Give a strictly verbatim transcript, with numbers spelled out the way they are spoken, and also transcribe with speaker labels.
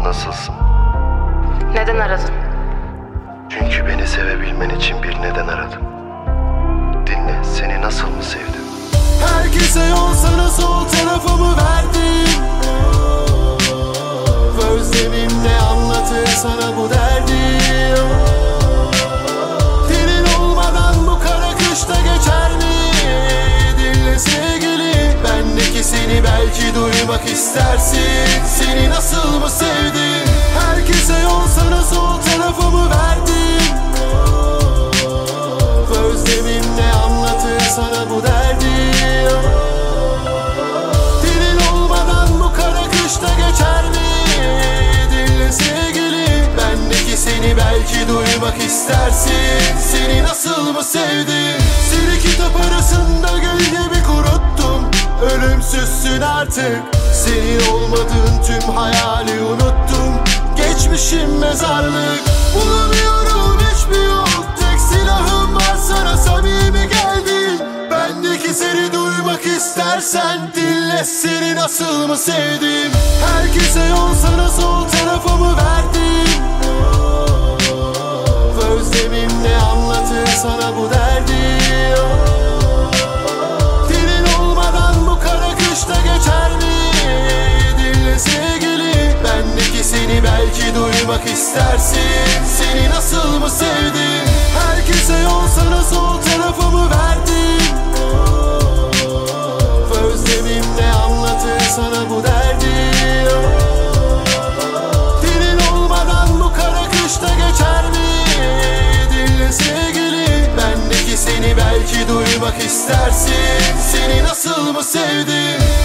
Speaker 1: Nasılsın?
Speaker 2: Neden aradın?
Speaker 1: Çünkü beni sevebilmen için bir neden aradım. Dinle, seni nasıl mı sevdim?
Speaker 3: Herkese yol sana sol tarafımı verdim. Özlemimle anlatır sana bu derdi. Dilin olmadan bu kara kışta geçer mi? Dinle sevgili, bendeki seni belki duymak istersin. Seni nasıl mı sevdim? Herkese yol sana sol tarafımı verdim. Özlemimle anlatır sana bu derdi. Dilin olmadan bu kara kışta geçer mi? Dinle sevgili, bendeki seni belki duymak istersin. Seni nasıl mı sevdim? Seni kitap arasında gül gibi kuruttum. Ölümsüzsün artık. Senin olmadığın tüm hayali unuttum. Geçmişim mezarlık. Bulamıyorum hiçbir yol. Tek silahım var, sana samimi geldim. Bendeki seni duymak istersen dinle, seni nasıl mı sevdim? Herkese yol sana sol tarafımı verdim. Özlemimle anlatır sana bu derdi. Dilin olmadan bu kara kışta geçer mi? Dinle sevgili, bendeki seni belki duymak istersin. Seni nasıl mı sevdim? Herkese yol sana sol tarafımı verdim. Özlemimle anlatır sana bu derdi. Dilin olmadan bu kara kışta geçer mi? Dinle sevgili, bendeki seni belki duymak istersin. Seni nasıl mı sevdim?